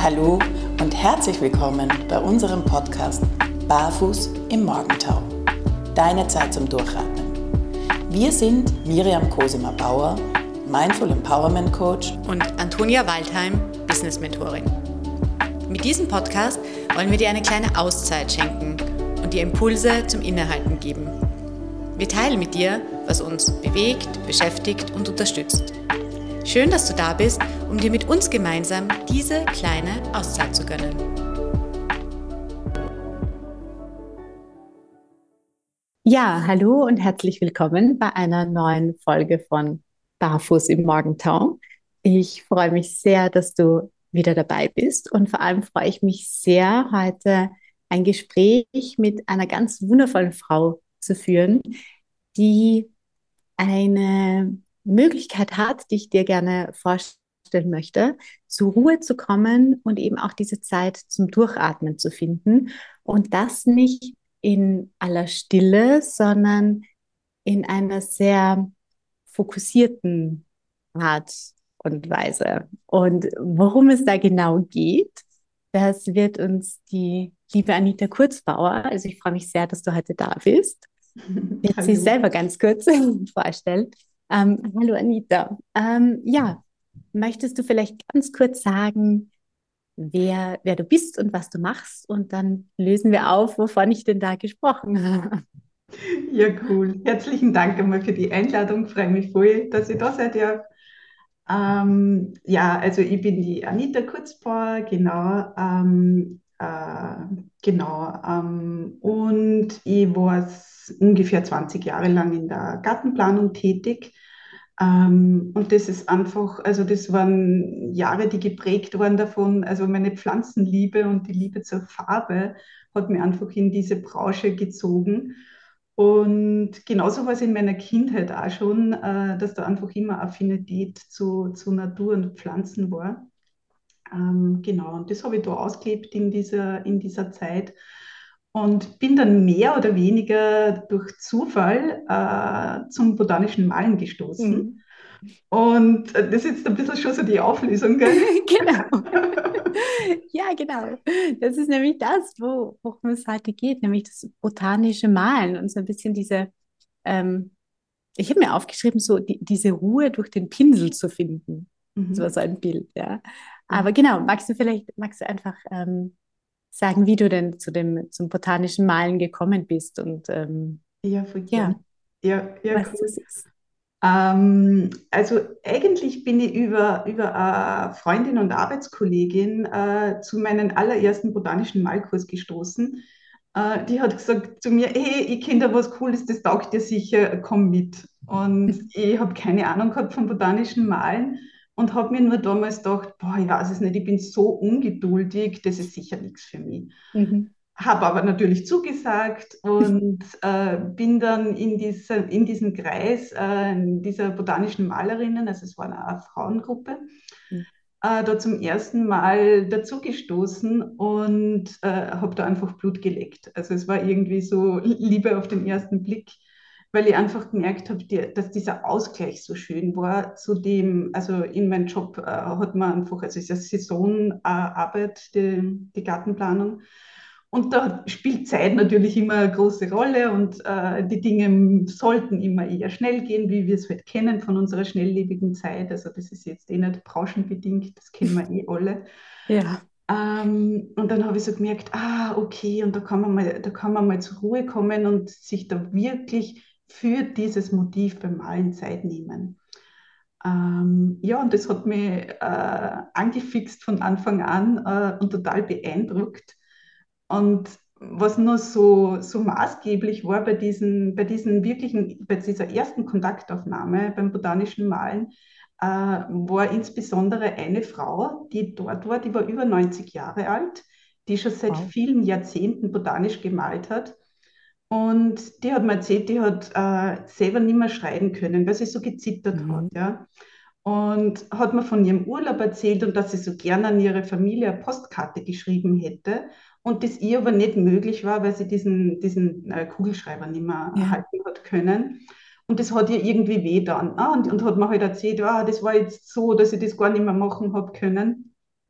Hallo und herzlich willkommen bei unserem Podcast Barfuß im Morgentau. Deine Zeit zum Durchatmen. Wir sind Miriam Cosima-Bauer, Mindful Empowerment Coach und Antonia Waldheim, Business Mentorin. Mit diesem Podcast wollen wir dir eine kleine Auszeit schenken und dir Impulse zum Innehalten geben. Wir teilen mit dir, was uns bewegt, beschäftigt und unterstützt. Schön, dass du da bist, um dir mit uns gemeinsam diese kleine Auszeit zu gönnen. Ja, hallo und herzlich willkommen bei einer neuen Folge von Barfuß im Morgentau. Ich freue mich sehr, dass du wieder dabei bist und vor allem freue ich mich sehr, heute ein Gespräch mit einer ganz wundervollen Frau zu führen, die eine Möglichkeit hat, die ich dir gerne vorstellen möchte, zur Ruhe zu kommen und eben auch diese Zeit zum Durchatmen zu finden. Und das nicht in aller Stille, sondern in einer sehr fokussierten Art und Weise. Und worum es da genau geht, das wird uns die liebe Anita Kurzbauer, also ich freue mich sehr, dass du heute da bist, wird sie selber ganz kurz vorstellen. Hallo Anita. Ja, möchtest du vielleicht ganz kurz sagen, wer du bist und was du machst? Und dann lösen wir auf, wovon ich denn da gesprochen habe. Ja, cool. Herzlichen Dank einmal für die Einladung. Freue mich voll, dass ich da sein darf. Ja, also ich bin die Anita Kurzbauer, genau. Und ich war ungefähr 20 Jahre lang in der Gartenplanung tätig. Und das ist einfach, also das waren Jahre, die geprägt waren davon, also meine Pflanzenliebe und die Liebe zur Farbe hat mich einfach in diese Branche gezogen. Und genauso war es in meiner Kindheit auch schon, dass da einfach immer Affinität zu Natur und Pflanzen war. Genau, und das habe ich da ausgelebt in dieser Zeit und bin dann mehr oder weniger durch Zufall zum botanischen Malen gestoßen. Mhm. Und das ist jetzt ein bisschen schon so die Auflösung, gell? Genau. Ja, genau. Das ist nämlich das, worum es heute geht, nämlich das botanische Malen und so ein bisschen ähm, ich habe mir aufgeschrieben, so diese Ruhe durch den Pinsel zu finden. Das war Mhm. so ein Bild, ja. Ja. Aber genau, magst du einfach sagen, wie du denn zum botanischen Malen gekommen bist und Ja, voll ja, gern. Ja, ja, was cool. das ist. Also eigentlich bin ich über eine Freundin und Arbeitskollegin zu meinem allerersten botanischen Malkurs gestoßen. Die hat gesagt zu mir, hey, ich kenne da was Cooles, das taugt dir sicher, komm mit. Und ich habe keine Ahnung gehabt vom botanischen Malen und habe mir nur damals gedacht, boah, ich weiß es nicht, ich bin so ungeduldig, das ist sicher nichts für mich. Mhm. Habe aber natürlich zugesagt und bin dann in diesem Kreis dieser botanischen Malerinnen, also es war eine Frauengruppe, da zum ersten Mal dazugestoßen und habe da einfach Blut geleckt. Also es war irgendwie so Liebe auf den ersten Blick, weil ich einfach gemerkt habe, dass dieser Ausgleich so schön war zu dem, also in meinem Job hat man einfach, also es ist ja Saisonarbeit, die Gartenplanung. Und da spielt Zeit natürlich immer eine große Rolle und die Dinge sollten immer eher schnell gehen, wie wir es halt kennen von unserer schnelllebigen Zeit. Also das ist jetzt eh nicht branchenbedingt, das kennen wir eh alle. Ja. Und dann habe ich so gemerkt, okay, und da kann man mal zur Ruhe kommen und sich da wirklich für dieses Motiv beim Malen Zeit nehmen. Ja, und das hat mich angefixt von Anfang an und total beeindruckt. Und was nur so maßgeblich war bei dieser ersten Kontaktaufnahme beim botanischen Malen, war insbesondere eine Frau, die dort war, die war über 90 Jahre alt, die schon seit Wow. vielen Jahrzehnten botanisch gemalt hat. Und die hat mir erzählt, die hat selber nicht mehr schreiben können, weil sie so gezittert hat. Mhm. Ja. Und hat mir von ihrem Urlaub erzählt und dass sie so gerne an ihre Familie eine Postkarte geschrieben hätte und das ihr aber nicht möglich war, weil sie diesen Kugelschreiber nicht mehr Ja. halten hat können. Und das hat ihr irgendwie wehgetan. Und hat mir halt erzählt, das war jetzt so, dass ich das gar nicht mehr machen habe können.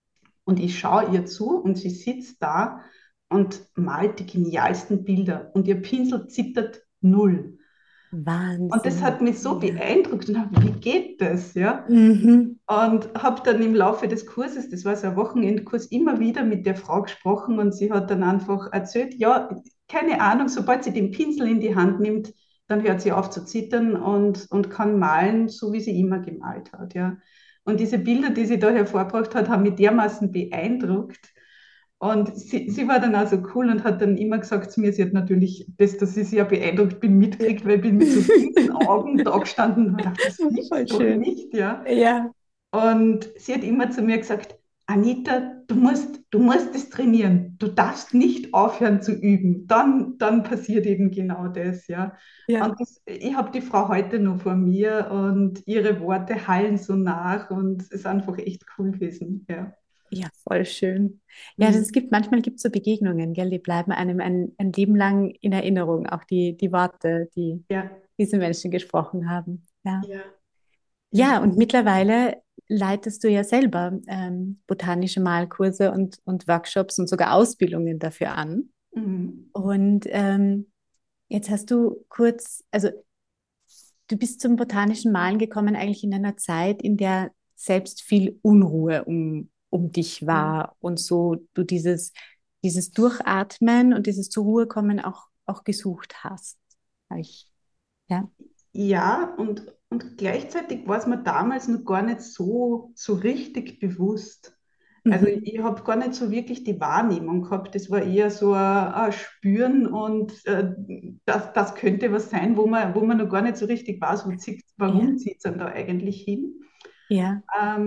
Und ich schaue ihr zu und sie sitzt da und malt die genialsten Bilder und ihr Pinsel zittert null. Und das hat Wahnsinn. mich so Ja. beeindruckt und hab, wie geht das, ja? Mhm. Und habe dann im Laufe des Kurses, das war so ein Wochenendkurs, immer wieder mit der Frau gesprochen und sie hat dann einfach erzählt, ja, keine Ahnung, sobald sie den Pinsel in die Hand nimmt, dann hört sie auf zu zittern und kann malen, so wie sie immer gemalt hat, ja. Und diese Bilder, die sie da hervorgebracht hat, haben mich dermaßen beeindruckt. Und sie war dann auch so cool und hat dann immer gesagt zu mir, sie hat natürlich das, dass ich sehr beeindruckt bin, Ja. mitgekriegt, weil ich bin mit so riesen Augen da gestanden und habe gedacht, das gibt's Voll doch schön. nicht, ja. Ja. Und sie hat immer zu mir gesagt, Anita, du musst es trainieren. Du darfst nicht aufhören zu üben. Dann passiert eben genau das, ja. Ja. Und ich habe die Frau heute noch vor mir und ihre Worte hallen so nach und es ist einfach echt cool gewesen, ja. Ja, voll schön. Ja, Mhm. manchmal gibt es so Begegnungen, gell, die bleiben einem ein Leben lang in Erinnerung, auch die Worte, die Ja, diese Menschen gesprochen haben. Ja. ja, ja. Ja, und mittlerweile leitest du ja selber botanische Malkurse und Workshops und sogar Ausbildungen dafür an. Mhm. Und jetzt hast du kurz, also du bist zum botanischen Malen gekommen, eigentlich in einer Zeit, in der selbst viel Unruhe um dich Ja. war und so du dieses Durchatmen und dieses zur Ruhe kommen auch gesucht hast. Ich, ja. Ja, und gleichzeitig war es mir damals noch gar nicht so richtig bewusst. Also Mhm. ich habe gar nicht so wirklich die Wahrnehmung gehabt. Das war eher so ein Spüren und das könnte was sein, wo man noch gar nicht so richtig weiß, Ja, warum zieht es dann da eigentlich hin. ja.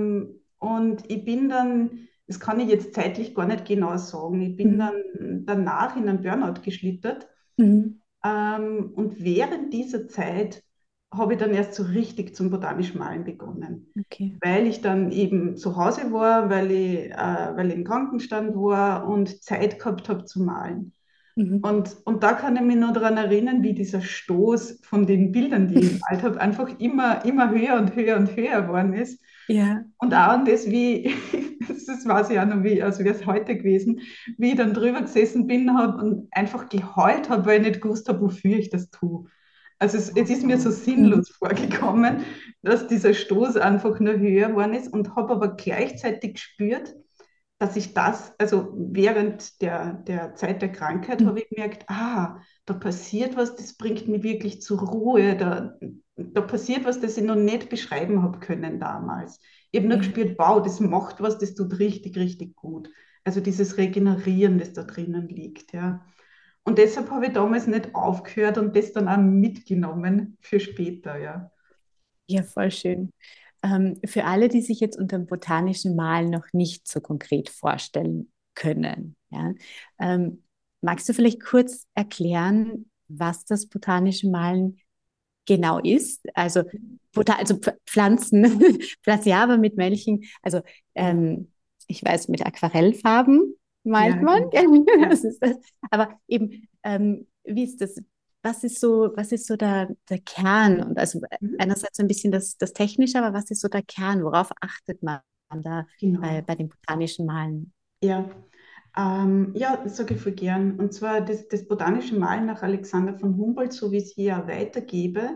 Und ich bin dann, das kann ich jetzt zeitlich gar nicht genau sagen, ich bin Mhm. dann danach in einen Burnout geschlittert. Mhm. Und während dieser Zeit habe ich dann erst so richtig zum botanischen Malen begonnen, Okay. weil ich dann eben zu Hause war, weil ich im Krankenstand war und Zeit gehabt habe zu malen. Mhm. Und da kann ich mich noch daran erinnern, wie dieser Stoß von den Bildern, die ich gemalt habe, einfach immer höher und höher und höher geworden ist. Ja. Und auch an das, wie, das weiß ich auch noch, wie, also wäre es heute gewesen, wie ich dann drüber gesessen bin hab und einfach geheult habe, weil ich nicht gewusst habe, wofür ich das tue. Also es ist mir so Mhm. sinnlos vorgekommen, dass dieser Stoß einfach nur höher geworden ist und habe aber gleichzeitig gespürt, dass ich das, also während der Zeit der Krankheit habe ich gemerkt, da passiert was, das bringt mich wirklich zur Ruhe, da passiert was, das ich noch nicht beschreiben habe können damals. Ich habe nur Ja. gespürt, wow, das macht was, das tut richtig, richtig gut. Also dieses Regenerieren, das da drinnen liegt, ja. Und deshalb habe ich damals nicht aufgehört und das dann auch mitgenommen für später, ja. Ja, voll schön. Für alle, die sich jetzt unter dem botanischen Malen noch nicht so konkret vorstellen können, ja, magst du vielleicht kurz erklären, was das botanische Malen genau ist? Also, also Pflanzen, Pflanzen, ja, aber mit welchen, also Ja, ich weiß, mit Aquarellfarben malt ja, man, genau. Ja. das ist das. Aber eben, wie ist das? Was ist so der Kern? Und also Mhm. einerseits so ein bisschen das Technische, aber was ist so der Kern? Worauf achtet man da Genau. bei dem botanischen Malen? Ja. Ja, das sage ich voll gern. Und zwar das botanische Malen nach Alexander von Humboldt, so wie ich es hier weitergebe,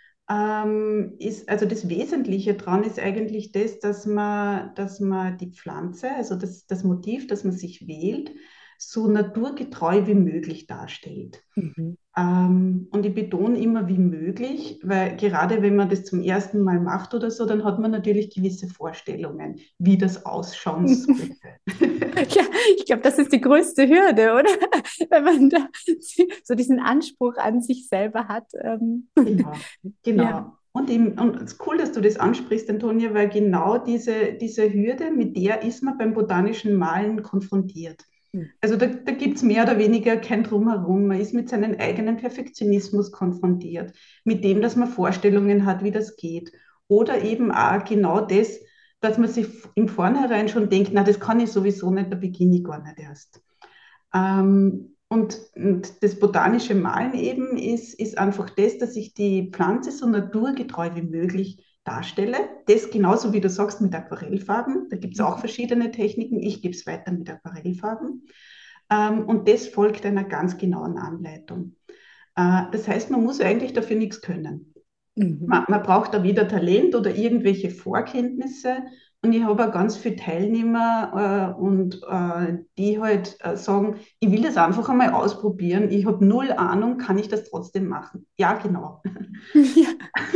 ist, also das Wesentliche daran ist eigentlich das, dass man die Pflanze, also das Motiv, das man sich wählt, so naturgetreu wie möglich darstellt. Mhm. Und ich betone immer wie möglich, weil gerade wenn man das zum ersten Mal macht oder so, dann hat man natürlich gewisse Vorstellungen, wie das ausschauen sollte. Ja, ich glaube, das ist die größte Hürde, oder? Wenn man da so diesen Anspruch an sich selber hat. Genau, Ja. genau. Und es ist cool, dass du das ansprichst, Antonia, weil genau diese Hürde, mit der ist man beim botanischen Malen konfrontiert. Also da gibt es mehr oder weniger kein Drumherum. Man ist mit seinem eigenen Perfektionismus konfrontiert, mit dem, dass man Vorstellungen hat, wie das geht. Oder eben auch genau das, dass man sich im Vornherein schon denkt, na, das kann ich sowieso nicht, da beginne ich gar nicht erst. Und das botanische Malen eben ist einfach das, dass ich die Pflanze so naturgetreu wie möglich darstelle. Das genauso wie du sagst mit Aquarellfarben. Da gibt es auch verschiedene Techniken. Ich gebe es weiter mit Aquarellfarben. Und das folgt einer ganz genauen Anleitung. Das heißt, man muss eigentlich dafür nichts können. Mhm. Man braucht da weder Talent oder irgendwelche Vorkenntnisse. Und ich habe auch ganz viele Teilnehmer die halt sagen, ich will das einfach einmal ausprobieren. Ich habe null Ahnung, kann ich das trotzdem machen? Ja, genau. Ja.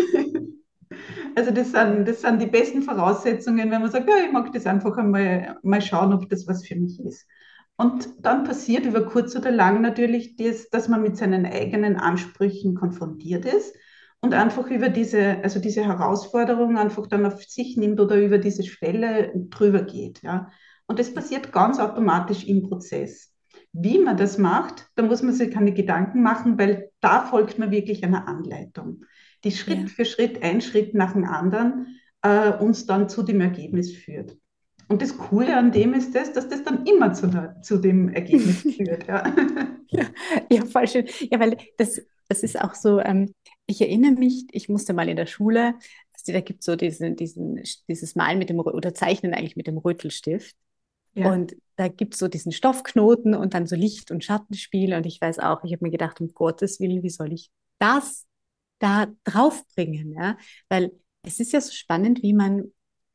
Also das sind die besten Voraussetzungen, wenn man sagt, ja, ich mag das einfach einmal mal schauen, ob das was für mich ist. Und dann passiert über kurz oder lang natürlich das, dass man mit seinen eigenen Ansprüchen konfrontiert ist und einfach über also diese Herausforderung einfach dann auf sich nimmt oder über diese Schwelle drüber geht. Ja. Und das passiert ganz automatisch im Prozess. Wie man das macht, da muss man sich keine Gedanken machen, weil da folgt man wirklich einer Anleitung, die Schritt Ja. für Schritt, ein Schritt nach dem anderen, uns dann zu dem Ergebnis führt. Und das Coole an dem ist das, dass das dann immer zu dem Ergebnis führt. Ja. Ja, ja, voll schön. Ja, weil das ist auch so, ich erinnere mich, ich musste mal in der Schule, also da gibt es so dieses Malen mit dem, oder Zeichnen eigentlich mit dem Rötelstift. Ja. Und da gibt es so diesen Stoffknoten und dann so Licht- und Schattenspiel. Und ich weiß auch, ich habe mir gedacht, um Gottes Willen, wie soll ich das da draufbringen? Ja? Weil es ist ja so spannend, wie man,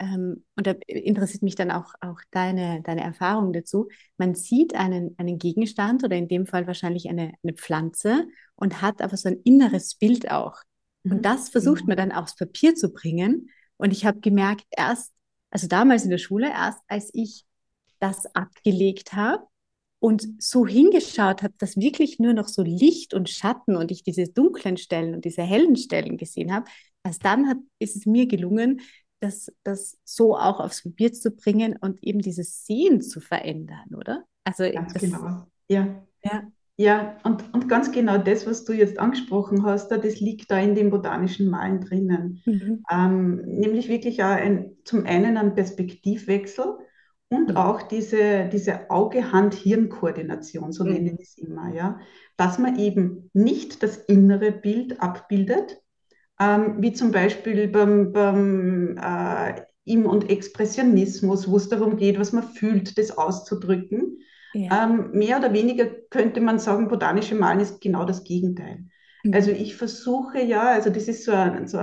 und da interessiert mich dann auch deine Erfahrung dazu, man sieht einen Gegenstand oder in dem Fall wahrscheinlich eine Pflanze und hat aber so ein inneres Bild auch. Und Mhm. das versucht Genau. man dann aufs Papier zu bringen. Und ich habe gemerkt, also damals in der Schule, erst als ich das abgelegt habe und so hingeschaut habe, dass wirklich nur noch so Licht und Schatten und ich diese dunklen Stellen und diese hellen Stellen gesehen habe, erst dann ist es mir gelungen, das so auch aufs Papier zu bringen und eben dieses Sehen zu verändern, oder? Also Ganz das, genau. Ja. ja. Ja, und ganz genau das, was du jetzt angesprochen hast, das liegt da in dem botanischen Malen drinnen. Mhm. Nämlich wirklich auch zum einen ein Perspektivwechsel und Mhm. auch diese Auge-Hand-Hirn-Koordination, so nenne ich Mhm. es immer, ja, dass man eben nicht das innere Bild abbildet, wie zum Beispiel beim Im- und Expressionismus, wo es darum geht, was man fühlt, das auszudrücken. Ja. Mehr oder weniger könnte man sagen, botanische Malen ist genau das Gegenteil. Also Mhm. ich versuche ja, also das ist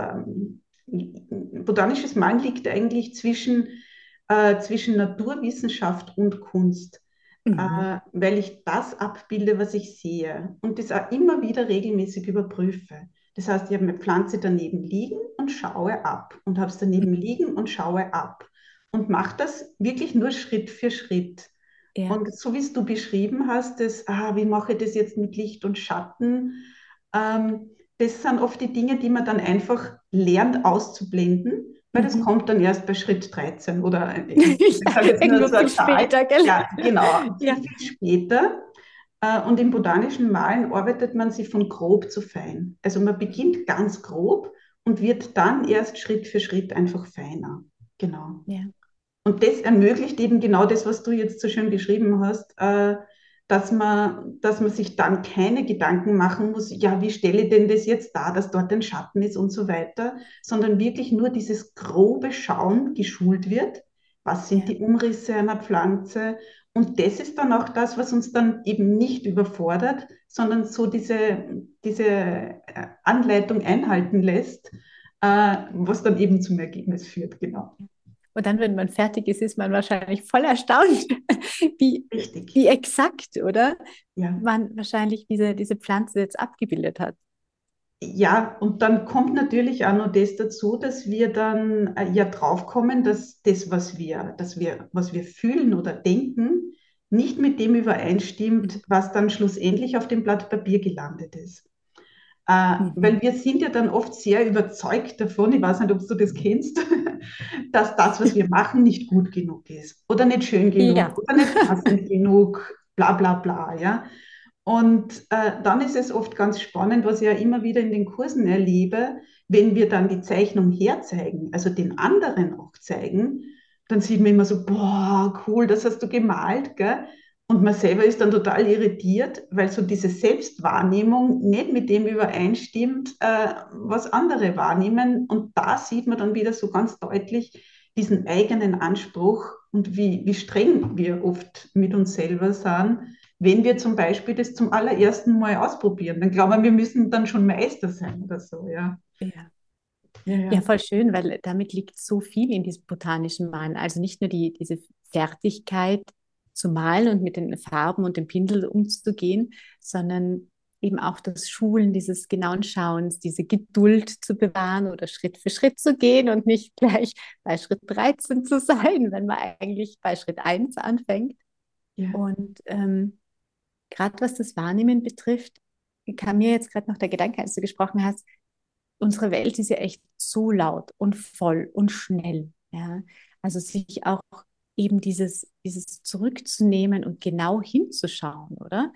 botanisches Malen liegt eigentlich zwischen Naturwissenschaft und Kunst, Mhm. weil ich das abbilde, was ich sehe und das auch immer wieder regelmäßig überprüfe. Das heißt, ich habe eine Pflanze daneben liegen und schaue ab und habe es daneben Mhm. liegen und schaue ab und mache das wirklich nur Schritt für Schritt. Ja. Und so wie es du beschrieben hast, wie mache ich das jetzt mit Licht und Schatten, das sind oft die Dinge, die man dann einfach lernt auszublenden, weil das Mhm. kommt dann erst bei Schritt 13 oder ich Ja, sage jetzt nur irgendwo so eine viel Zahl. später, gell? Ja, genau, Ja. viel, viel später. Und im botanischen Malen arbeitet man sich von grob zu fein. Also man beginnt ganz grob und wird dann erst Schritt für Schritt einfach feiner. Genau. Ja. Und das ermöglicht eben genau das, was du jetzt so schön beschrieben hast, dass man sich dann keine Gedanken machen muss, ja, wie stelle ich denn das jetzt dar, dass dort ein Schatten ist und so weiter, sondern wirklich nur dieses grobe Schauen geschult wird. Was sind Ja. die Umrisse einer Pflanze? Und das ist dann auch das, was uns dann eben nicht überfordert, sondern so diese Anleitung einhalten lässt, was dann eben zum Ergebnis führt, genau. Und dann, wenn man fertig ist, ist man wahrscheinlich voll erstaunt, wie, Richtig. wie exakt, oder? Ja. Man wahrscheinlich diese Pflanze jetzt abgebildet hat. Ja, und dann kommt natürlich auch noch das dazu, dass wir dann ja draufkommen, dass was wir fühlen oder denken, nicht mit dem Mhm. übereinstimmt, was dann schlussendlich auf dem Blatt Papier gelandet ist. Mhm. Weil wir sind ja dann oft sehr überzeugt davon, ich weiß nicht, ob du das kennst, dass das, was wir machen, nicht gut genug ist oder nicht schön genug Ja. oder nicht passend genug, bla bla bla, ja. Und dann ist es oft ganz spannend, was ich ja immer wieder in den Kursen erlebe, wenn wir dann die Zeichnung herzeigen, also den anderen auch zeigen, dann sieht man immer so, boah, cool, das hast du gemalt, gell? Und man selber ist dann total irritiert, weil so diese Selbstwahrnehmung nicht mit dem übereinstimmt, was andere wahrnehmen. Und da sieht man dann wieder so ganz deutlich diesen eigenen Anspruch und wie streng wir oft mit uns selber sind, wenn wir zum Beispiel das zum allerersten Mal ausprobieren. Dann glauben wir müssen dann schon Meister sein oder so, ja. Ja. Ja, Ja, ja. voll schön, weil damit liegt so viel in diesem botanischen Malen. Also nicht nur diese Fertigkeit zu malen und mit den Farben und dem Pinsel umzugehen, sondern eben auch das Schulen dieses genauen Schauens, diese Geduld zu bewahren oder Schritt für Schritt zu gehen und nicht gleich bei Schritt 13 zu sein, wenn man eigentlich bei Schritt 1 anfängt. Ja. Und gerade was das Wahrnehmen betrifft, kam mir jetzt gerade noch der Gedanke, als du gesprochen hast, unsere Welt ist ja echt so laut und voll und schnell. Ja? Also sich auch eben dieses zurückzunehmen und genau hinzuschauen, oder?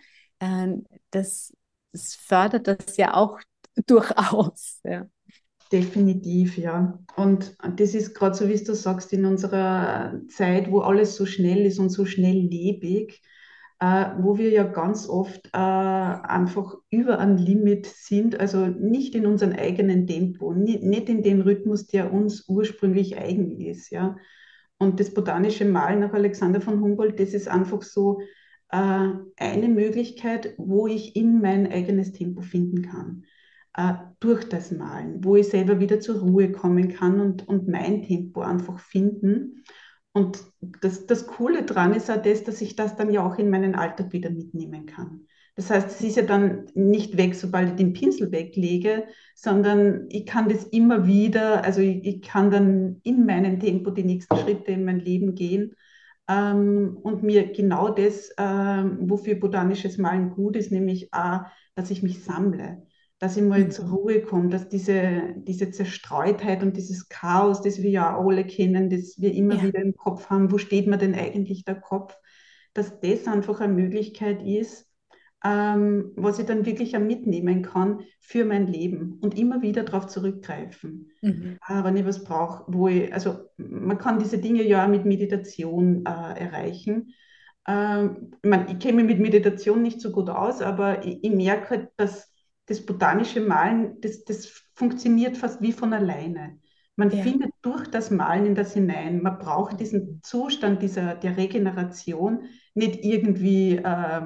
Das fördert das ja auch durchaus. Ja. Definitiv, ja. Und das ist gerade so, wie du sagst, in unserer Zeit, wo alles so schnell ist und so schnelllebig, wo wir ja ganz oft einfach über ein Limit sind, also nicht in unserem eigenen Tempo, nicht in dem Rhythmus, der uns ursprünglich eigen ist, ja. Und das botanische Malen nach Alexander von Humboldt, das ist einfach so eine Möglichkeit, wo ich in mein eigenes Tempo finden kann durch das Malen, wo ich selber wieder zur Ruhe kommen kann und mein Tempo einfach finden. Und das Coole daran ist auch das, dass ich das dann ja auch in meinen Alltag wieder mitnehmen kann. Das heißt, es ist ja dann nicht weg, sobald ich den Pinsel weglege, sondern ich kann das immer wieder, also ich kann dann in meinem Tempo die nächsten Schritte in mein Leben gehen und mir genau das, wofür botanisches Malen gut ist, nämlich auch, dass ich mich sammle, dass ich mal zur Mhm. Ruhe komme, dass diese Zerstreutheit und dieses Chaos, das wir ja auch alle kennen, das wir immer Ja. wieder im Kopf haben, wo steht mir denn eigentlich der Kopf, dass das einfach eine Möglichkeit ist, was ich dann wirklich auch mitnehmen kann für mein Leben und immer wieder darauf zurückgreifen. Mhm. Wenn ich was brauche, also man kann diese Dinge ja auch mit Meditation erreichen. Ich meine, ich kenne mich mit Meditation nicht so gut aus, aber ich merke halt, dass das botanische Malen, das funktioniert fast wie von alleine. Man Ja. findet durch das Malen in das hinein. Man braucht diesen Mhm. Zustand der Regeneration nicht irgendwie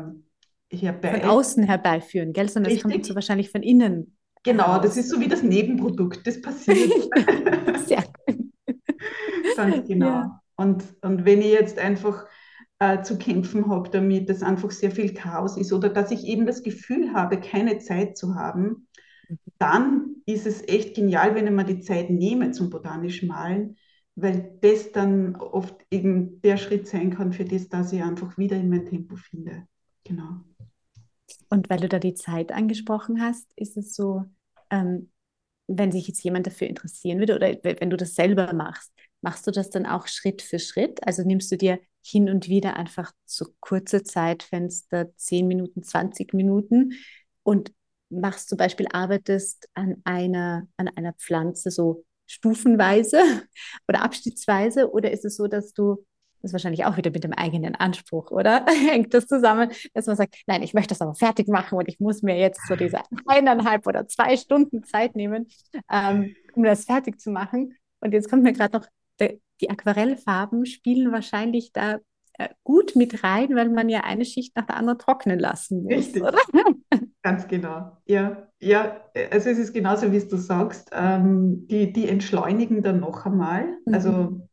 Von herbei. außen herbeiführen, gell? Sondern es kommt so Richtig? wahrscheinlich von innen Genau, das heraus. ist so wie das Nebenprodukt, das passiert. Sehr gut. Ganz Ja. genau. Und wenn ich jetzt einfach zu kämpfen habe damit, dass einfach sehr viel Chaos ist oder dass ich eben das Gefühl habe, keine Zeit zu haben, dann ist es echt genial, wenn ich mir die Zeit nehme zum botanischen Malen, weil das dann oft eben der Schritt sein kann für das, dass ich einfach wieder in mein Tempo finde. Genau. Und weil du da die Zeit angesprochen hast, ist es so, ähm, wenn sich jetzt jemand dafür interessieren würde oder wenn du das selber machst, machst du das dann auch Schritt für Schritt? Also nimmst du dir hin und wieder einfach so kurze Zeitfenster, 10 Minuten, 20 Minuten und machst zum Beispiel, arbeitest an einer Pflanze so stufenweise oder abschnittsweise, oder ist es so, dass du, das ist wahrscheinlich auch wieder mit dem eigenen Anspruch, oder? Hängt das zusammen, dass man sagt, nein, ich möchte das aber fertig machen und ich muss mir jetzt so diese 1,5 oder 2 Stunden Zeit nehmen, um das fertig zu machen. Und jetzt kommt mir gerade noch, die Aquarellfarben spielen wahrscheinlich da gut mit rein, weil man ja eine Schicht nach der anderen trocknen lassen muss, Richtig. oder? Ganz genau. Ja, ja, also es ist genauso, wie es du sagst. Die entschleunigen dann noch einmal. Mhm. Also,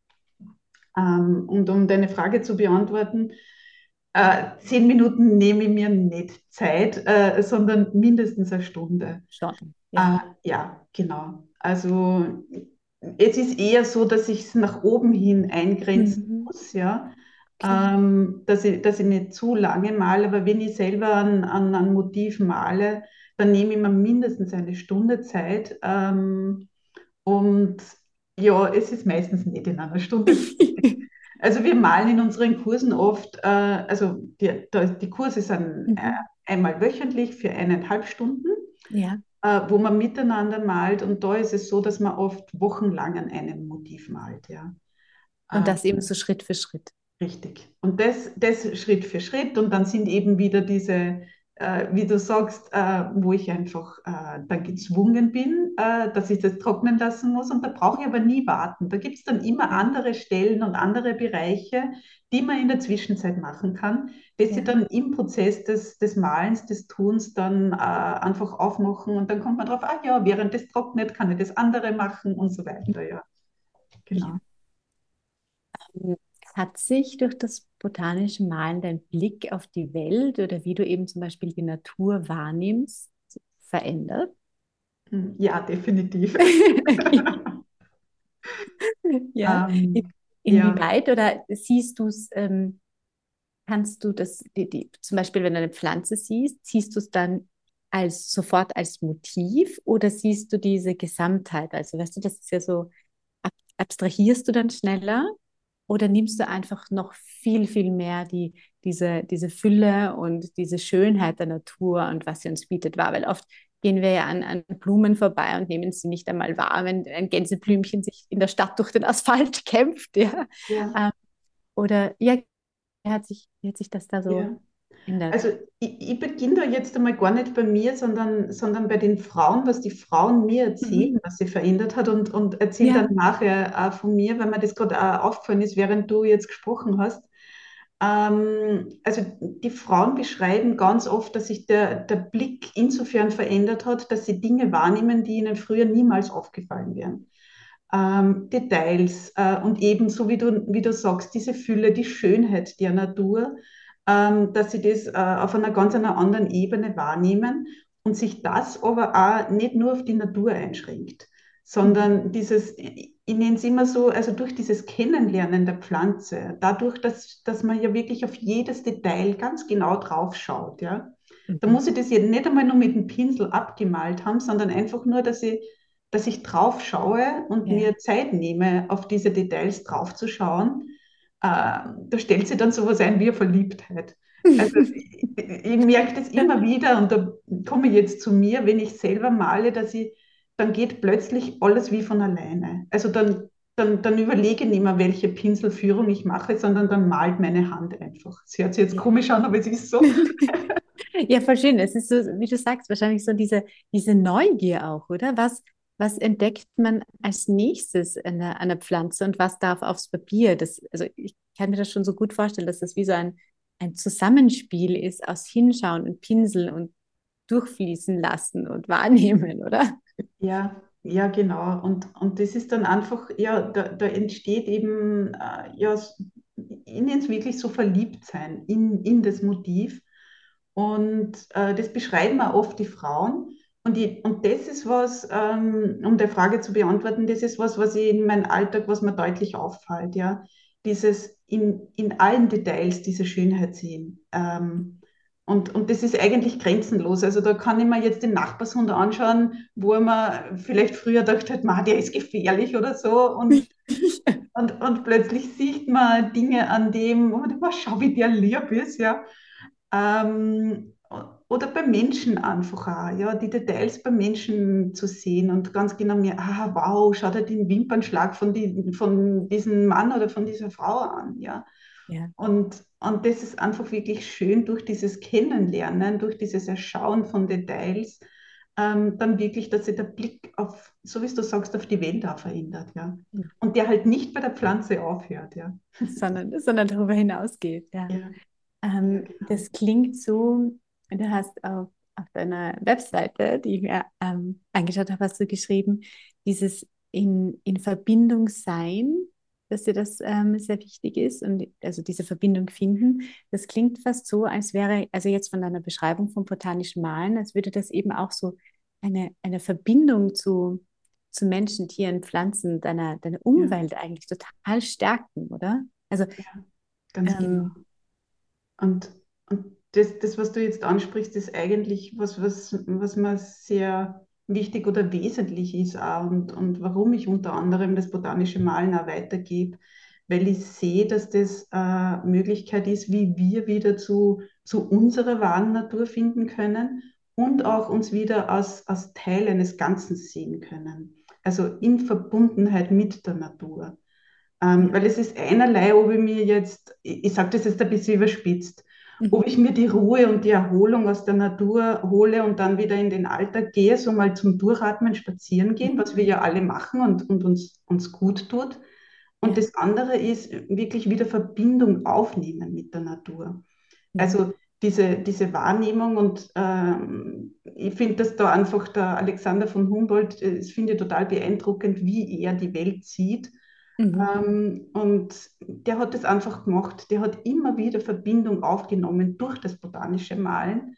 und um deine Frage zu beantworten, 10 Minuten nehme ich mir nicht Zeit, sondern mindestens eine Stunde. Schon, ja. Ja, genau. Also es ist eher so, dass ich es nach oben hin eingrenzen Mhm. muss, ja. Okay. Dass ich nicht zu lange male, aber wenn ich selber an ein Motiv male, dann nehme ich mir mindestens eine Stunde Zeit. Und ja, es ist meistens nicht in einer Stunde fertig. Also wir malen in unseren Kursen oft, also die Kurse sind Mhm. einmal wöchentlich für 1,5 Stunden, Ja. wo man miteinander malt. Und da ist es so, dass man oft wochenlang an einem Motiv malt. Ja. Und Äh, das eben so Schritt für Schritt. Richtig. Und das Schritt für Schritt. Und dann sind eben wieder diese, wie du sagst, wo ich einfach dann gezwungen bin, dass ich das trocknen lassen muss. Und da brauche ich aber nie warten. Da gibt es dann immer Ja, andere Stellen und andere Bereiche, die man in der Zwischenzeit machen kann, dass sie ja. dann im Prozess des Malens, des Tuns dann einfach aufmachen. Und dann kommt man drauf, ah ja, während das trocknet, kann ich das andere machen und so weiter. Ja, Ja. genau. Hat sich durch das botanische Malen dein Blick auf die Welt oder wie du eben zum Beispiel die Natur wahrnimmst, verändert? Ja, definitiv. Ja. Ähm, ja. Inwieweit oder siehst du es, kannst du das, zum Beispiel, wenn du eine Pflanze siehst, siehst du es dann sofort als Motiv oder siehst du diese Gesamtheit? Also, weißt du, das ist ja so, abstrahierst du dann schneller oder nimmst du einfach noch viel, viel mehr diese Fülle und diese Schönheit der Natur und was sie uns bietet wahr? Weil oft gehen wir ja an Blumen vorbei und nehmen sie nicht einmal wahr, wenn ein Gänseblümchen sich in der Stadt durch den Asphalt kämpft, ja. Ja, Ähm, oder ja, wie hat sich das da so ja. ändert? Also ich beginne da jetzt einmal gar nicht bei mir, sondern bei den Frauen, was die Frauen mir Mhm. erzählen, was sie verändert hat und erzählen Ja, dann nachher auch von mir, weil mir das gerade auch aufgefallen ist, während du jetzt gesprochen hast. Also die Frauen beschreiben ganz oft, dass sich der Blick insofern verändert hat, dass sie Dinge wahrnehmen, die ihnen früher niemals aufgefallen wären. Details und eben so wie du sagst, diese Fülle, die Schönheit der Natur, dass sie das auf einer anderen Ebene wahrnehmen und sich das aber auch nicht nur auf die Natur einschränkt, mhm. sondern ich nenne es immer so, also durch dieses Kennenlernen der Pflanze, dadurch, dass man ja wirklich auf jedes Detail ganz genau drauf schaut, ja. Da Mhm. muss ich das jetzt nicht einmal nur mit dem Pinsel abgemalt haben, sondern einfach nur, dass ich drauf schaue und Ja. mir Zeit nehme, auf diese Details draufzuschauen, da stellt sich dann sowas ein wie eine Verliebtheit. Also ich merke das immer wieder und da komme ich jetzt zu mir, wenn ich selber male, dann geht plötzlich alles wie von alleine. Also dann überlege ich nicht mehr, welche Pinselführung ich mache, sondern dann malt meine Hand einfach. Es hört sich jetzt Ja. komisch an, aber es ist so. Ja, voll schön. Es ist so, wie du sagst, wahrscheinlich so diese Neugier auch, oder? Was entdeckt man als nächstes an der Pflanze und was darf aufs Papier? Also ich kann mir das schon so gut vorstellen, dass das wie so ein Zusammenspiel ist aus Hinschauen und Pinseln und durchfließen lassen und wahrnehmen, oder? Ja, ja, genau. Und das ist dann einfach, ja, da entsteht eben, ja, ich nenne es wirklich so verliebt sein in das Motiv. Und das beschreiben auch oft die Frauen. Und das ist was, um der Frage zu beantworten, das ist was, was ich in meinem Alltag, was mir deutlich auffällt, ja. Dieses in allen Details diese Schönheit sehen. Und das ist eigentlich grenzenlos. Also da kann ich mir jetzt den Nachbarshund anschauen, wo man vielleicht früher gedacht hat, "Ma, der ist gefährlich oder so. Und plötzlich sieht man Dinge an dem, wo man denkt, "Ma, schau, wie der lieb ist, ja. Ähm, oder bei Menschen einfach auch, ja, die Details bei Menschen zu sehen und ganz genau mir, wow, schau dir den Wimpernschlag von diesem Mann oder von dieser Frau an, ja. Ja. Und das ist einfach wirklich schön durch dieses Kennenlernen, durch dieses Erschauen von Details, dann wirklich, dass sich der Blick auf, so wie du sagst, auf die Welt auch verändert, ja. Und der halt nicht bei der Pflanze aufhört, ja. Sondern darüber hinausgeht, ja. Ja, ja, genau. Das klingt so, du hast auf deiner Webseite, die ich mir angeschaut habe, hast du geschrieben, dieses in Verbindung sein, dass dir das sehr wichtig ist und also diese Verbindung finden. Das klingt fast so, als wäre, also jetzt von deiner Beschreibung vom botanischen Malen, als würde das eben auch so eine Verbindung zu Menschen, Tieren, Pflanzen, deiner Ja, Umwelt eigentlich total stärken, oder? Also, ja, ganz genau. ähm, Und das, was du jetzt ansprichst, ist eigentlich was mir sehr wichtig oder wesentlich ist auch und warum ich unter anderem das botanische Malen auch weitergebe, weil ich sehe, dass das eine Möglichkeit ist, wie wir wieder zu unserer wahren Natur finden können und auch uns wieder als Teil eines Ganzen sehen können. Also in Verbundenheit mit der Natur. Weil es ist einerlei, ob ich mir jetzt, ich sage das jetzt ein bisschen überspitzt, ob Mhm. ich mir die Ruhe und die Erholung aus der Natur hole und dann wieder in den Alltag gehe, so mal zum Durchatmen, spazieren gehen, Mhm. was wir ja alle machen und uns gut tut. Und Ja. das andere ist wirklich wieder Verbindung aufnehmen mit der Natur. Mhm. Also diese Wahrnehmung und ich finde, dass da einfach der Alexander von Humboldt, das finde ich total beeindruckend, wie er die Welt sieht. Mhm. Und der hat das einfach gemacht. Der hat immer wieder Verbindung aufgenommen durch das botanische Malen.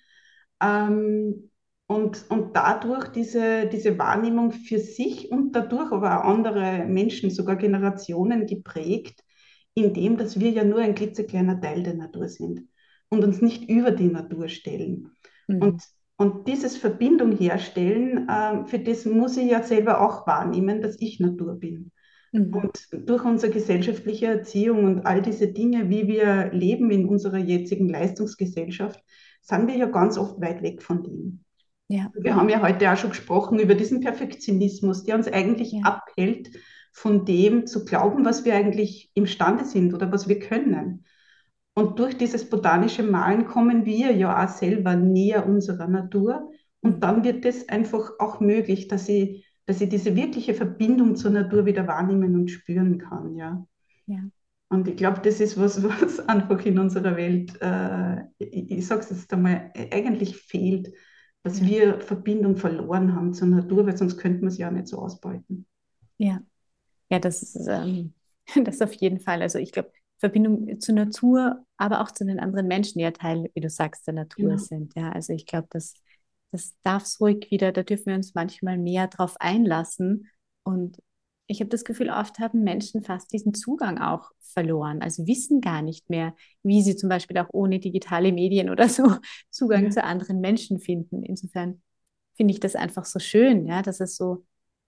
Ähm, und dadurch diese Wahrnehmung für sich und dadurch aber auch andere Menschen, sogar Generationen geprägt, indem dass wir ja nur ein klitzekleiner Teil der Natur sind und uns nicht über die Natur stellen. Und, Mhm. und dieses Verbindung herstellen, für das muss ich ja selber auch wahrnehmen, dass ich Natur bin. Mhm. Und durch unsere gesellschaftliche Erziehung und all diese Dinge, wie wir leben in unserer jetzigen Leistungsgesellschaft, sind wir ja ganz oft weit weg von dem. Ja. Wir haben ja heute auch schon gesprochen über diesen Perfektionismus, der uns eigentlich Ja. abhält, von dem zu glauben, was wir eigentlich imstande sind oder was wir können. Und durch dieses botanische Malen kommen wir ja auch selber näher unserer Natur. Und Mhm. dann wird es einfach auch möglich, dass ich diese wirkliche Verbindung zur Natur wieder wahrnehmen und spüren kann. Ja. Ja. Und ich glaube, das ist was, was einfach in unserer Welt, ich sage es jetzt einmal, eigentlich fehlt, dass Ja. wir Verbindung verloren haben zur Natur, weil sonst könnten wir es ja nicht so ausbeuten. Ja. Ja, das ist, das auf jeden Fall. Also ich glaube, Verbindung zur Natur, aber auch zu den anderen Menschen, die ja Teil, wie du sagst, der Natur Genau. sind. Ja, also ich glaube, das darf es ruhig wieder, da dürfen wir uns manchmal mehr drauf einlassen. Und ich habe das Gefühl, oft haben Menschen fast diesen Zugang auch verloren. Also wissen gar nicht mehr, wie sie zum Beispiel auch ohne digitale Medien oder so Zugang Ja, zu anderen Menschen finden. Insofern finde ich das einfach so schön, ja, dass es so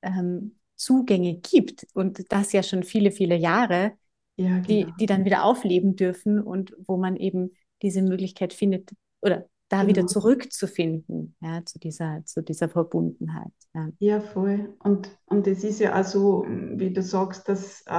Zugänge gibt und das ja schon viele, viele Jahre, ja, genau. die dann wieder aufleben dürfen und wo man eben diese Möglichkeit findet oder da wieder Genau. zurückzufinden, ja, zu dieser Verbundenheit. Ja. Ja, voll. Und es ist ja auch so, wie du sagst,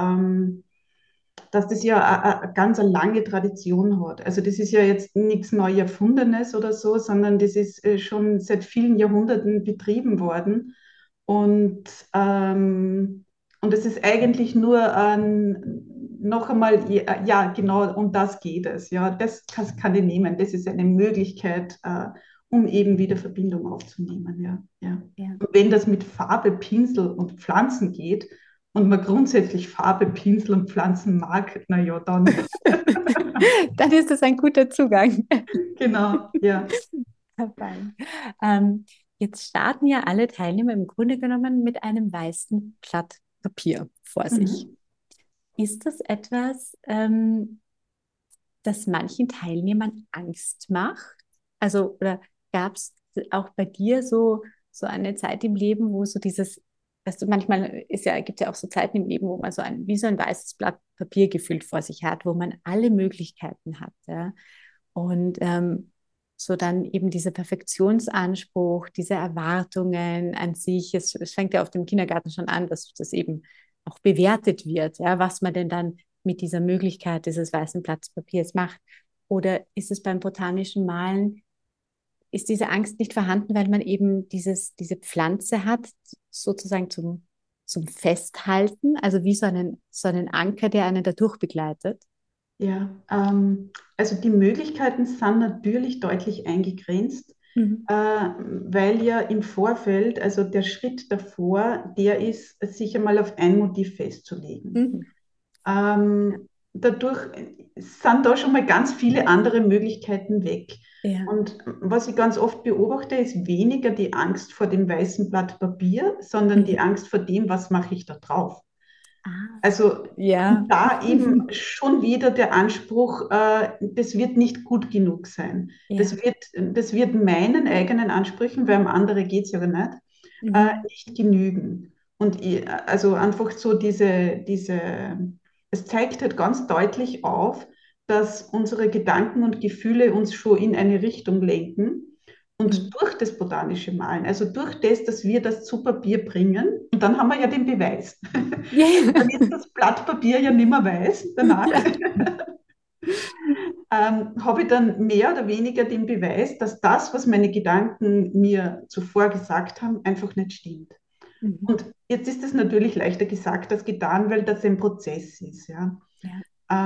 dass das ja eine ganz eine lange Tradition hat. Also das ist ja jetzt nichts neu Erfundenes oder so, sondern das ist schon seit vielen Jahrhunderten betrieben worden. Und, ähm, und es ist eigentlich nur noch einmal, ja, genau, um das geht es. Ja, das kann ich nehmen. Das ist eine Möglichkeit, um eben wieder Verbindung aufzunehmen. Ja, ja. Ja. Und wenn das mit Farbe, Pinsel und Pflanzen geht und man grundsätzlich Farbe, Pinsel und Pflanzen mag, naja, dann Dann ist das ein guter Zugang. genau, ja. Fein. Ähm, Jetzt starten ja alle Teilnehmer im Grunde genommen mit einem weißen Blatt Papier vor sich. Mhm. Ist das etwas, das manchen Teilnehmern Angst macht? Also, oder gab es auch bei dir so eine Zeit im Leben, wo so dieses, weißt du, manchmal gibt es ja auch so Zeiten im Leben, wo man wie so ein weißes Blatt Papier gefüllt vor sich hat, wo man alle Möglichkeiten hat, ja. Und so dann eben dieser Perfektionsanspruch, diese Erwartungen an sich, es fängt ja auf dem Kindergarten schon an, dass das eben auch bewertet wird, ja, was man denn dann mit dieser Möglichkeit dieses weißen Blattes Papiers macht. Oder ist es beim botanischen Malen, ist diese Angst nicht vorhanden, weil man eben diese Pflanze hat, sozusagen zum Festhalten, also wie so einen Anker, der einen dadurch begleitet? Ja, also die Möglichkeiten sind natürlich deutlich eingegrenzt, Mhm. weil ja im Vorfeld, also der Schritt davor, der ist, sich einmal auf ein Motiv festzulegen. Mhm. Dadurch sind da schon mal ganz viele andere Möglichkeiten weg. Ja. Und was ich ganz oft beobachte, ist weniger die Angst vor dem weißen Blatt Papier, sondern die Mhm. Angst vor dem, was mache ich da drauf. Ah, Also ja. und da eben schon wieder der Anspruch, das wird nicht gut genug sein. Ja. Das wird meinen eigenen Ansprüchen, weil um andere geht es ja nicht, Mhm. nicht genügen. Und also einfach so es zeigt halt ganz deutlich auf, dass unsere Gedanken und Gefühle uns schon in eine Richtung lenken Und durch das botanische Malen, also durch das, dass wir das zu Papier bringen, und dann haben wir ja den Beweis. Ja, Dann ist das Blatt Papier ja nicht mehr weiß danach. ja. Habe ich dann mehr oder weniger den Beweis, dass das, was meine Gedanken mir zuvor gesagt haben, einfach nicht stimmt. Mhm. Und jetzt ist es natürlich leichter gesagt als getan, weil das ein Prozess ist. Ja. Ja.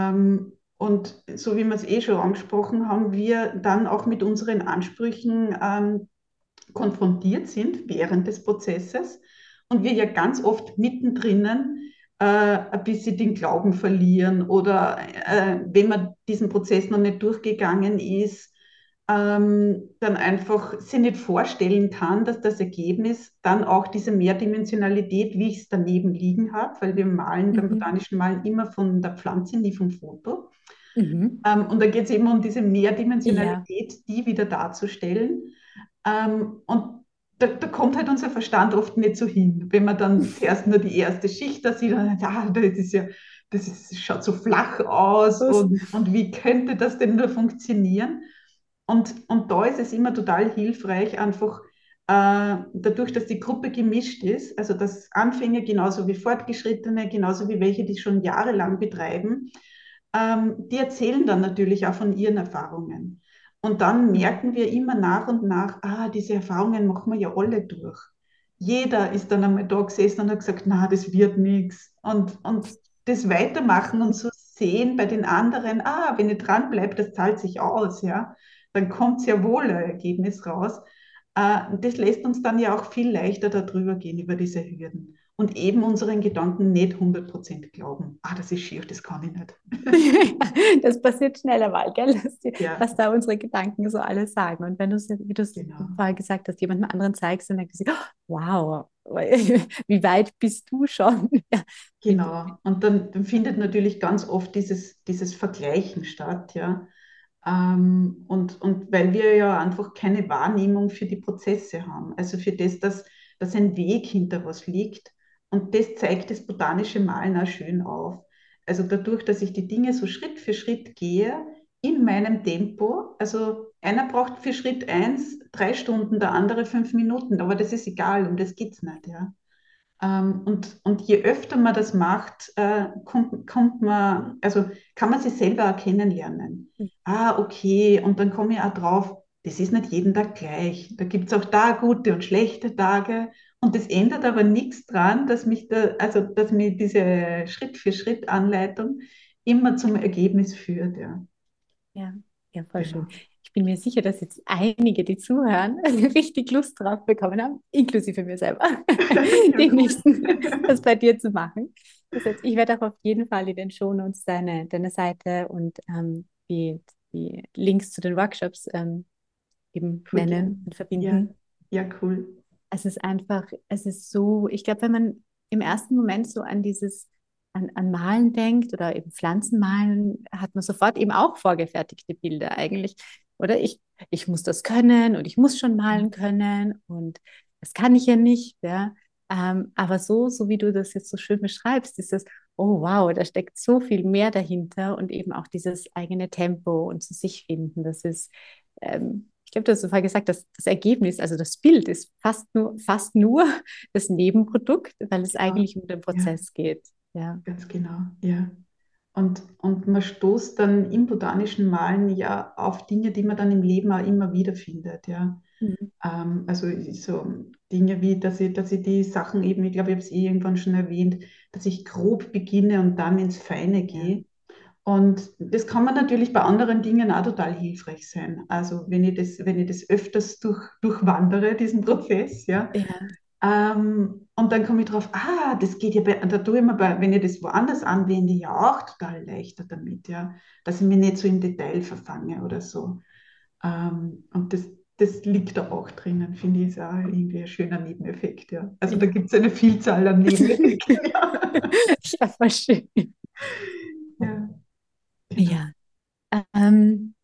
Und so wie wir es eh schon angesprochen haben, wir dann auch mit unseren Ansprüchen konfrontiert sind während des Prozesses und wir ja ganz oft mittendrin ein bisschen den Glauben verlieren oder wenn man diesen Prozess noch nicht durchgegangen ist, dann einfach sich nicht vorstellen kann, dass das Ergebnis dann auch diese Mehrdimensionalität, wie ich es daneben liegen habe, weil wir malen beim Mhm. botanischen Malen immer von der Pflanze, nie vom Foto. Mhm. Und da geht es eben um diese Ja. Mehrdimensionalität, die wieder darzustellen. Und da kommt halt unser Verstand oft nicht so hin. Wenn man dann zuerst nur die erste Schicht da sieht, dann das ist ja, schaut so flach aus Was? und wie könnte das denn nur funktionieren? Und da ist es immer total hilfreich, einfach dadurch, dass die Gruppe gemischt ist, also dass Anfänger genauso wie Fortgeschrittene, genauso wie welche, die schon jahrelang betreiben, die erzählen dann natürlich auch von ihren Erfahrungen. Und dann Mhm. merken wir immer nach und nach, diese Erfahrungen machen wir ja alle durch. Jeder ist dann einmal da gesessen und hat gesagt, na, das wird nichts. Und das Weitermachen und so sehen bei den anderen, wenn ich dranbleibe, das zahlt sich aus, ja, dann kommt sehr wohl ein Ergebnis raus. Das lässt uns dann ja auch viel leichter darüber gehen, über diese Hürden. Und eben unseren Gedanken nicht 100% glauben. Das ist schier, das kann ich nicht. Das passiert schneller mal, gell? Ja, Was da unsere Gedanken so alles sagen. Und wenn du es, wie du es genau. vorher gesagt hast, jemandem anderen zeigst, dann denkst du, wow, wie weit bist du schon? Ja, Genau. Und dann findet natürlich ganz oft dieses Vergleichen statt, ja. Und weil wir ja einfach keine Wahrnehmung für die Prozesse haben, also für das, dass ein Weg hinter was liegt. Und das zeigt das botanische Malen auch schön auf. Also dadurch, dass ich die Dinge so Schritt für Schritt gehe, in meinem Tempo, also einer braucht für Schritt 1 3 Stunden, der andere 5 Minuten, aber das ist egal, um das geht es nicht, ja. Und je öfter man das macht, kommt man, also kann man sich selber auch kennenlernen. Okay, und dann komme ich auch drauf, das ist nicht jeden Tag gleich. Da gibt es auch da gute und schlechte Tage. Und das ändert aber nichts dran, dass mir diese Schritt-für-Schritt-Anleitung immer zum Ergebnis führt. Ja, ja, ja, voll schön. genau. Ich bin mir sicher, dass jetzt einige, die zuhören, richtig Lust drauf bekommen haben, inklusive mir selber, Ja, den cool. nächsten, das bei dir zu machen. Das heißt, ich werde auch auf jeden Fall in den Shownotes deine Seite und die Links zu den Workshops eben Voll nennen gern. und Ja, verbinden. ja, cool. Es ist einfach, es ist so, ich glaube, wenn man im ersten Moment so an Malen denkt oder eben Pflanzenmalen, hat man sofort eben auch vorgefertigte Bilder eigentlich. Oder ich muss das können und ich muss schon malen können und das kann ich ja nicht, ja. Aber so wie du das jetzt so schön beschreibst, ist das, oh wow, da steckt so viel mehr dahinter und eben auch dieses eigene Tempo und zu sich finden, das ist, ich glaube, du hast vorher gesagt, dass das Ergebnis, also das Bild ist fast nur das Nebenprodukt, weil es Genau. eigentlich um den Ja, Prozess geht. Ja. ganz genau. Ja. Und man stoßt dann im botanischen Malen ja auf Dinge, die man dann im Leben auch immer wieder findet. Ja. Mhm. Also so Dinge wie, dass ich die Sachen eben, ich glaube, ich habe es irgendwann schon erwähnt, dass ich grob beginne und dann ins Feine Ja. gehe. Und das kann man natürlich bei anderen Dingen auch total hilfreich sein. Also wenn ich das öfters durchwandere, diesen Prozess, ja, Ja. und dann komme ich drauf, das geht ja, da tue ich mir wenn ich das woanders anwende, ja auch total leichter damit, ja, dass ich mich nicht so im Detail verfange oder so. Und das liegt da auch drinnen, finde ich, ist auch irgendwie ein schöner Nebeneffekt, ja. Also da Ja. gibt es eine Vielzahl an Nebeneffekten, ja. Ja, voll schön. Ja, genau. Ja. Ähm,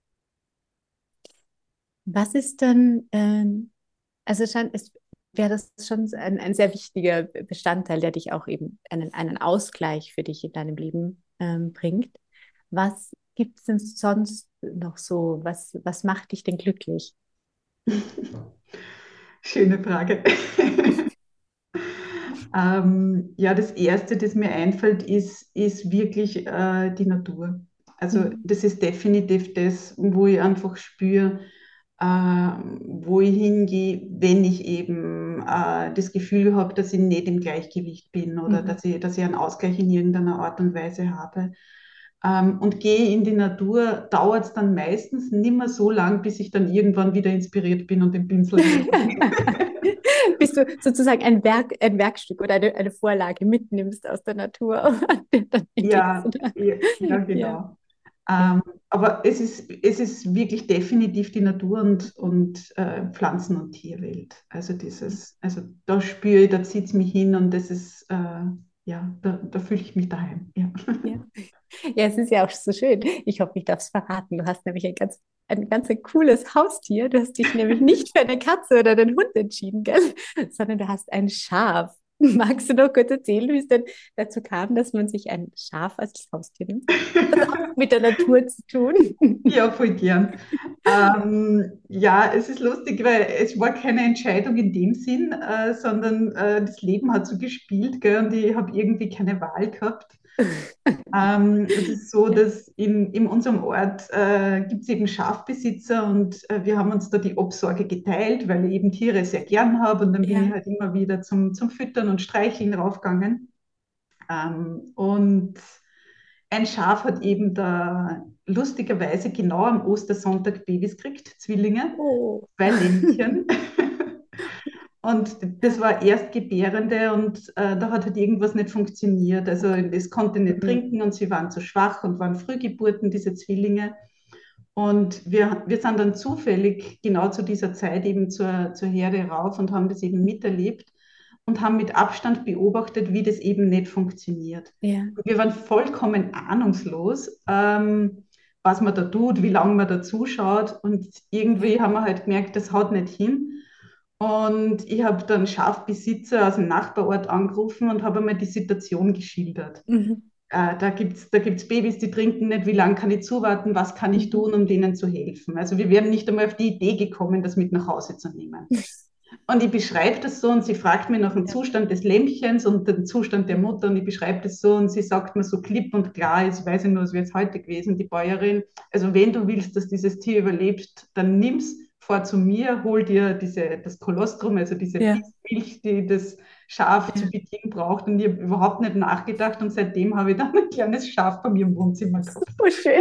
Was ist dann, also es wäre das schon ein sehr wichtiger Bestandteil, der dich auch eben einen Ausgleich für dich in deinem Leben bringt. Was gibt es denn sonst noch so? Was macht dich denn glücklich? Schöne Frage. Ja, das Erste, das mir einfällt, ist wirklich die Natur. Also Mhm. das ist definitiv das, wo ich einfach spüre, wo ich hingehe, wenn ich eben das Gefühl habe, dass ich nicht im Gleichgewicht bin oder Mhm. dass ich einen Ausgleich in irgendeiner Art und Weise habe. Und gehe in die Natur, dauert es dann meistens nicht mehr so lang, bis ich dann irgendwann wieder inspiriert bin und den Pinsel in die Hand nehme. Bist du sozusagen ein Werkstück oder eine Vorlage mitnimmst aus der Natur und dann entdeckst, Ja, oder? ja, ja, Ja, genau. ja. Aber es ist wirklich definitiv die Natur und Pflanzen- und Tierwelt. Also da spüre ich, da zieht es mich hin und das ist, ja, da fühle ich mich daheim. Ja. Ja. Ja, es ist ja auch so schön. Ich hoffe, ich darf es verraten. Du hast nämlich ein ganz cooles Haustier. Du hast dich nämlich nicht für eine Katze oder einen Hund entschieden, gell? Sondern du hast ein Schaf. Magst du noch kurz erzählen, wie es denn dazu kam, dass man sich ein Schaf als Haustier nimmt? Das hat auch mit der Natur zu tun. Ja, voll gern. Ja, es ist lustig, weil es war keine Entscheidung in dem Sinn, sondern das Leben hat so gespielt, gell, und ich habe irgendwie keine Wahl gehabt. Es ist so, Ja. dass in unserem Ort gibt es eben Schafbesitzer und wir haben uns da die Obsorge geteilt, weil ich eben Tiere sehr gern habe und dann bin ich Ja. halt immer wieder zum Füttern und Streicheln raufgegangen. Und ein Schaf hat eben da lustigerweise genau am Ostersonntag Babys gekriegt, Zwillinge, Oh. zwei Lämmchen. Und das Ja. war Erstgebärende und da hat halt irgendwas nicht funktioniert. Also es konnte nicht Mhm. trinken und sie waren zu schwach und waren Frühgeburten, diese Zwillinge. Und wir sind dann zufällig genau zu dieser Zeit eben zur Herde rauf und haben das eben miterlebt und haben mit Abstand beobachtet, wie das eben nicht funktioniert. Ja. Und wir waren vollkommen ahnungslos, was man da tut, wie lange man da zuschaut. Und Ja. irgendwie haben wir halt gemerkt, das haut nicht hin. Und ich habe dann Schafbesitzer aus dem Nachbarort angerufen und habe einmal die Situation geschildert. Mhm. Da gibt's Babys, die trinken nicht, wie lange kann ich zuwarten, was kann ich Mhm. tun, um denen zu helfen. Also wir wären nicht einmal auf die Idee gekommen, das mit nach Hause zu nehmen. Und ich beschreibe das so und sie fragt mich nach dem Ja. Zustand des Lämmchens und dem Zustand der Ja. Mutter und ich beschreibe das so und sie sagt mir so klipp und klar, ich weiß ja nur, es wäre jetzt heute gewesen, die Bäuerin, also wenn du willst, dass dieses Tier überlebt, dann nimm's, fahr zu mir, hol dir das Kolostrum, also diese Ja. Milch, die das Schaf zu Ja. Beginn braucht und ich habe überhaupt nicht nachgedacht und seitdem habe ich dann ein kleines Schaf bei mir im Wohnzimmer gehabt. So schön.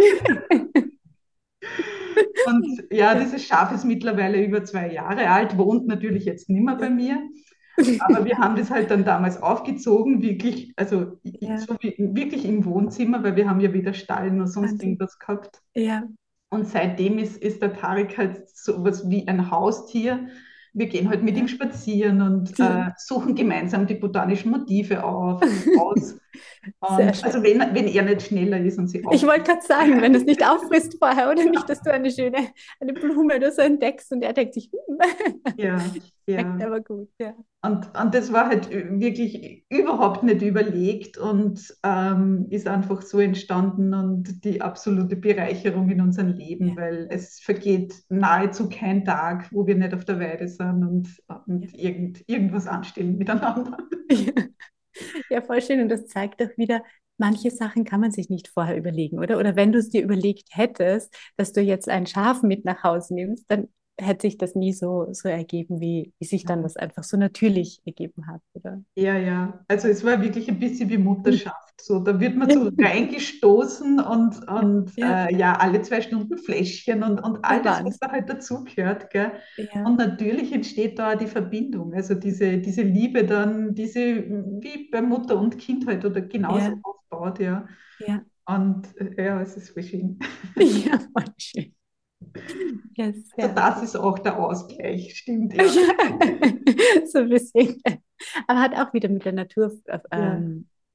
Und ja, Ja. dieses Schaf ist mittlerweile über 2 Jahre alt, wohnt natürlich jetzt nicht mehr Ja. bei mir. Aber wir haben das halt dann damals aufgezogen, wirklich, also Ja. so wie, wirklich im Wohnzimmer, weil wir haben ja weder Stall noch sonst Wahnsinn. irgendwas gehabt. Ja. Und seitdem ist der Tarek halt sowas wie ein Haustier. Wir gehen halt mit ihm Ja. spazieren und Ja. suchen gemeinsam die botanischen Motive aus. Sehr Und also schön. wenn er nicht schneller ist und sie Ich auf. wollte gerade sagen, wenn du es nicht auffrisst vorher oder nicht, dass du eine Blume oder so entdeckst und er denkt sich, Ja, schmeckt ja. aber gut, ja. Und das war halt wirklich überhaupt nicht überlegt und ist einfach so entstanden und die absolute Bereicherung in unserem Leben, Ja, weil es vergeht nahezu kein Tag, wo wir nicht auf der Weide sind ja. und irgendwas anstellen miteinander. Ja. Ja, voll schön. Und das zeigt doch wieder, manche Sachen kann man sich nicht vorher überlegen, oder? Oder wenn du es dir überlegt hättest, dass du jetzt ein Schaf mit nach Hause nimmst, dann hätte sich das nie so ergeben, wie sich dann das einfach so natürlich ergeben hat, oder? Ja, ja. Also es war wirklich ein bisschen wie Mutterschaft. So, da wird man Ja, so reingestoßen und ja, ja, alle 2 Stunden Fläschchen und der alles, was Wahnsinn. da halt dazugehört, gell? Ja, Und natürlich entsteht da die Verbindung, also diese Liebe dann, wie bei Mutter und Kind halt oder genauso ja, aufbaut, ja. ja, Und ja, es ist voll schön. ja, voll schön. Ja, Also sehr das cool. ist auch der Ausgleich, stimmt, ja. Ja, so ein bisschen. Aber hat auch wieder mit der Natur, Ja,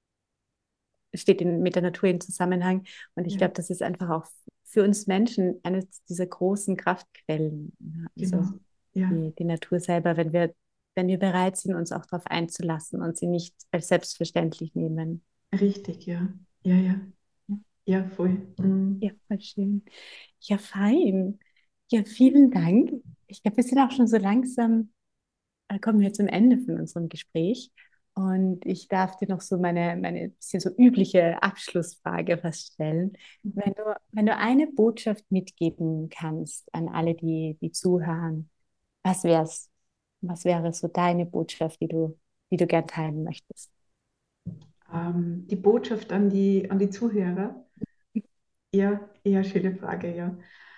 mit der Natur in Zusammenhang. Und ich ja, glaube, das ist einfach auch für uns Menschen eine dieser großen Kraftquellen. Ja, also genau. Ja, die Natur selber, wenn wir bereit sind, uns auch darauf einzulassen und sie nicht als selbstverständlich nehmen. richtig, ja. Ja, ja. Ja, voll. Ja, Mhm. voll schön. Ja, fein. Ja, vielen Dank. Ich glaube, wir sind auch schon so langsam, kommen wir zum Ende von unserem Gespräch. Und ich darf dir noch so meine bisschen so übliche Abschlussfrage fast stellen. Wenn du eine Botschaft mitgeben kannst an alle, die zuhören, was wär's? Was wäre so deine Botschaft, die du gern teilen möchtest? Die Botschaft an die Zuhörer. Ja, eher schöne Frage, ja.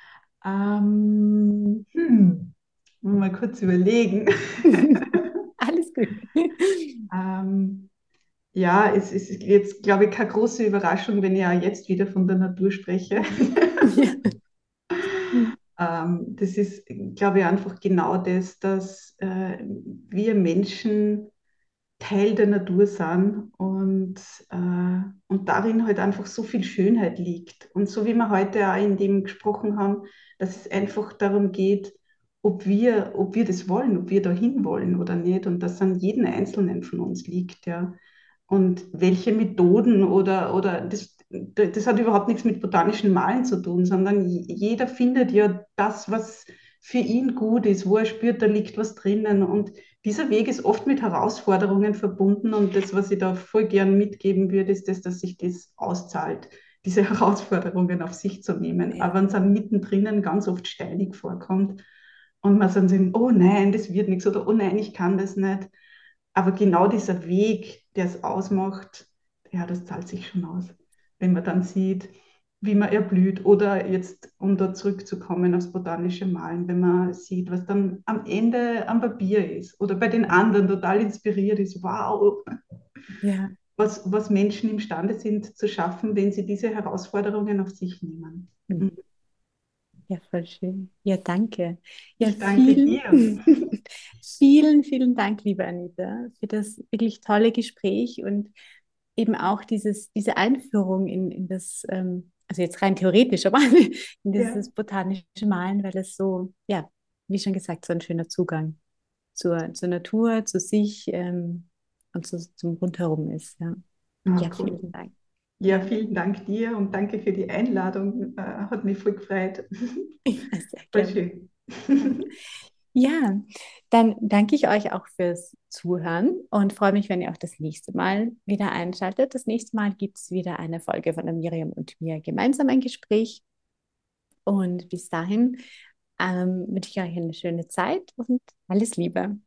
Mal kurz überlegen. Alles gut. Ähm, ja, es ist jetzt, glaube ich, keine große Überraschung, wenn ich auch jetzt wieder von der Natur spreche. Ja. Das ist, glaube ich, einfach genau das, dass wir Menschen Teil der Natur sind und darin halt einfach so viel Schönheit liegt. Und so wie wir heute auch in dem gesprochen haben, dass es einfach darum geht, ob wir das wollen, ob wir dahin wollen oder nicht. Und das an jedem Einzelnen von uns liegt, ja. Und welche Methoden oder das hat überhaupt nichts mit botanischen Malen zu tun, sondern jeder findet ja das, was für ihn gut ist, wo er spürt, da liegt was drinnen. Und dieser Weg ist oft mit Herausforderungen verbunden und das, was ich da voll gern mitgeben würde, ist das, dass sich das auszahlt, diese Herausforderungen auf sich zu nehmen. Ja. Aber wenn es einem mittendrin ganz oft steinig vorkommt und man dann sagt, oh nein, das wird nichts oder oh nein, ich kann das nicht. Aber genau dieser Weg, der es ausmacht, ja, das zahlt sich schon aus, wenn man dann sieht, wie man erblüht oder jetzt, um da zurückzukommen aufs botanische Malen, wenn man sieht, was dann am Ende am Papier ist oder bei den anderen total inspiriert ist, wow, Ja. was Menschen imstande sind zu schaffen, wenn sie diese Herausforderungen auf sich nehmen. Mhm. Ja, voll schön. Ja, danke. Ja, Ich danke dir. vielen Dank, liebe Anita, für das wirklich tolle Gespräch und eben auch diese Einführung in das, also jetzt rein theoretisch, aber in Ja, dieses botanische Malen, weil es so, ja, wie schon gesagt, so ein schöner Zugang zur Natur, zu sich, und zum Rundherum ist. Ja, ah, ja, cool. vielen Dank. Ja, Ja, vielen Dank dir und danke für die Einladung. Hat mich voll gefreut. ja, sehr Voll gerne. schön. Ja, dann danke ich euch auch fürs Zuhören und freue mich, wenn ihr auch das nächste Mal wieder einschaltet. Das nächste Mal gibt es wieder eine Folge von der Miriam und mir gemeinsam ein Gespräch. Und bis dahin wünsche ich euch eine schöne Zeit und alles Liebe.